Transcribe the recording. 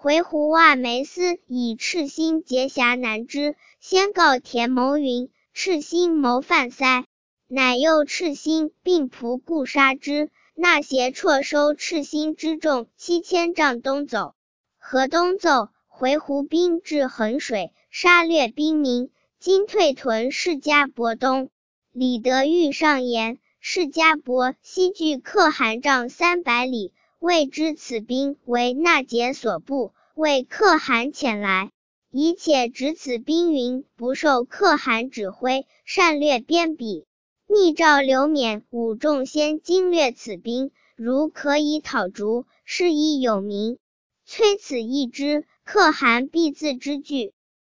回鹘袜梅思以赤心结侠难之，先告田谋云：赤心谋犯塞，乃诱赤心并仆故杀之。纳协绰收赤心之众7000丈东走。河东奏，回鹘兵至衡水，杀掠兵民，今退屯释迦伯东。李德裕上言，释迦伯西距可汗帐300里，谓知此兵为纳节所部，为可汗遣来，以且指此兵云不受可汗指挥，擅掠边鄙。密诏刘勉武仲先经略此兵，如可以讨逐，是亦有名。摧此一之，可汗必自知惧。